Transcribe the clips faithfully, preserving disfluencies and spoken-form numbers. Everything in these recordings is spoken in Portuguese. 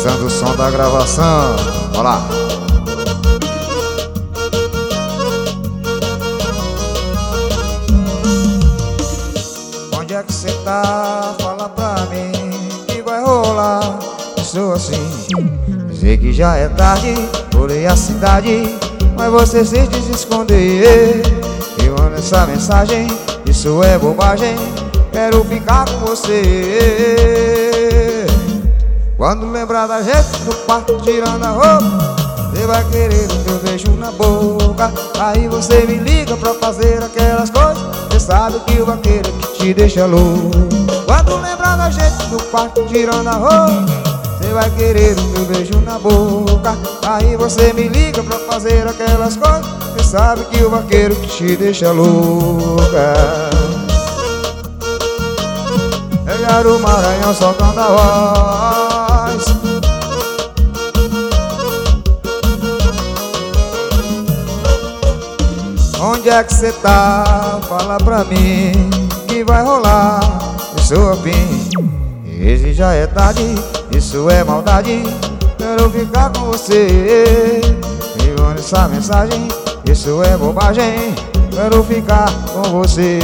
testando o som da gravação. Olha lá. Onde é que cê tá? Fala pra mim que vai rolar. Sou assim, dizer que já é tarde. Olhei a cidade, mas você se diz esconder. Eu mando essa mensagem, isso é bobagem. Quero ficar com você. Quando lembrar da gente no quarto tirando a roupa, você vai querer o meu beijo na boca. Aí você me liga pra fazer aquelas coisas. Você sabe que o vaqueiro que te deixa louco. Quando lembrar da gente no quarto tirando a roupa, você vai querer o meu beijo na boca. Aí você me liga pra fazer aquelas coisas. Você sabe que o vaqueiro que te deixa louca. Pegar o Maranhão soltando a voz. Onde é que cê tá? Fala pra mim que vai rolar. Eu sou afim, esse já é tarde. Isso é maldade, quero ficar com você. Me manda essa mensagem, isso é bobagem. Quero ficar com você.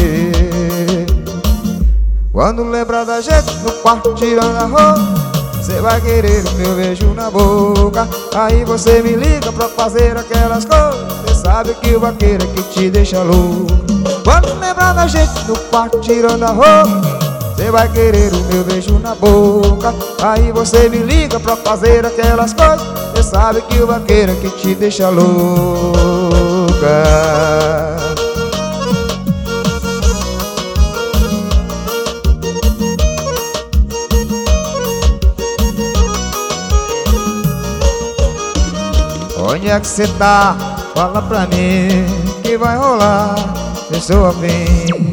Quando lembrar da gente no quarto tirando a roupa, você vai querer o meu beijo na boca. Aí você me liga pra fazer aquelas coisas. Você sabe que o vaqueiro é que te deixa louco. Quando lembrar da gente no quarto tirando a roupa, você vai querer o meu beijo na boca. Aí você me liga pra fazer aquelas coisas. Você sabe que o vaqueiro é que te deixa louca. Onde é que cê tá? Fala pra mim que vai rolar. Eu sou afim,